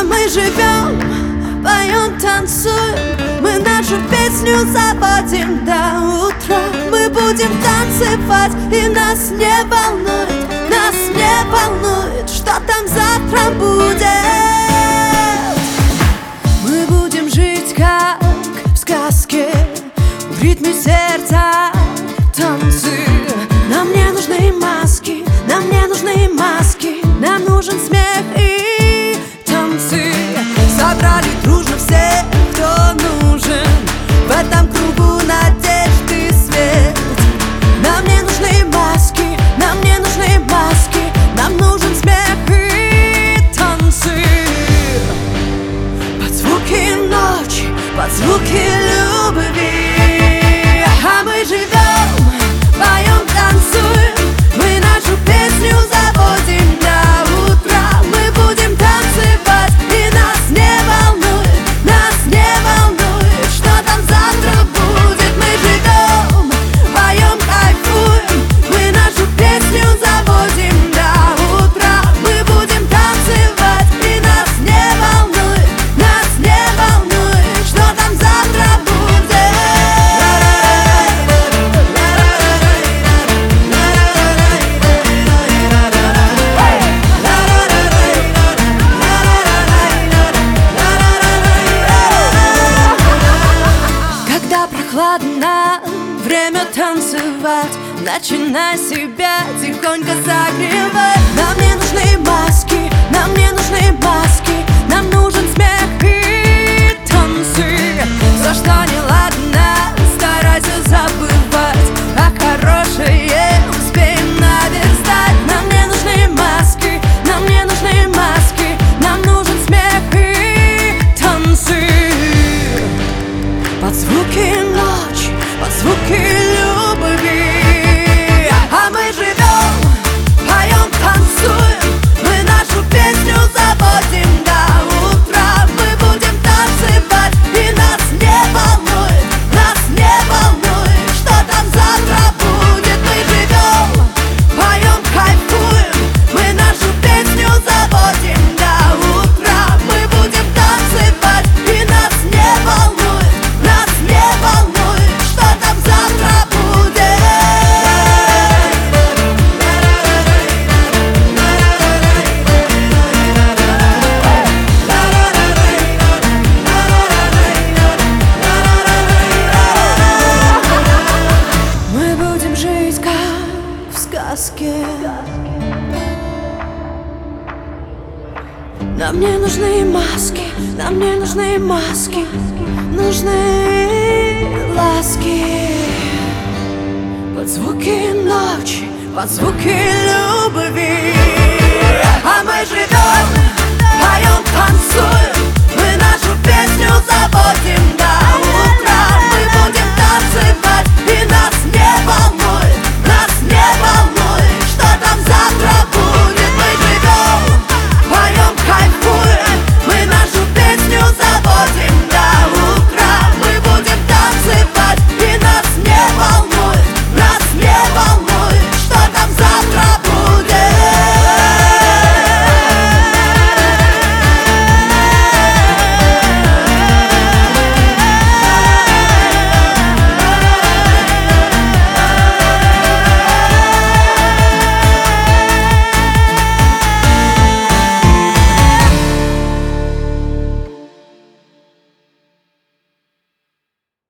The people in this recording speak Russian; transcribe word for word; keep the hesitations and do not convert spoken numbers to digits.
А мы живем, поем, танцуем, мы нашу песню заводим до утра. Мы будем танцевать, и нас не волнует, нас не волнует, что там завтра будет. Мы будем жить как в сказке, в ритме сердца танцы. Нам не нужны маски, нам не нужны маски, нам нужен смех и танцы. Собрали дружно всех, кто нужен в этом кругу надежды свет. Нам не нужны маски, нам не нужны маски, нам нужен смех и танцы. Под звуки ночи, под звуки любви. А мы живем, поем, танцуем, мы нашу песню заводим до утра. Мы будем танцевать, и нас не волнует, нас не волнует, что там завтра будет. Мы живем, поем, кайфуем, мы нашу песню заводим до утра. Мы будем танцевать, и нас не волнует, нас не волнует, что там завтра будет. Когда прохладно, время танцевать, начинай себя тихонько согревать. Нам не нужны маски, нам не нужны маски, нам нужен смех и танцы. За что не ладно, старайся забывать, а хорошее успеем наверстать. Нам не нужны маски, нам не нужны маски, нам нужен смех и танцы. Под звуки ночи, под звуки любви. А мы живем, поем, танцуем, мы нашу песню заводим до утра. Мы будем танцевать, и нас не волнует, нас не волнует, что там завтра будет. Мы живем, поем, кайфуем, мы нашу песню заводим до утра. Мы будем танцевать, и нас не волнует, нас не волнует, что там завтра будет. Мы будем жить как в сказке. Нам не нужны маски, нам не нужны маски, нужны ласки. Под звуки ночи, под звуки любви.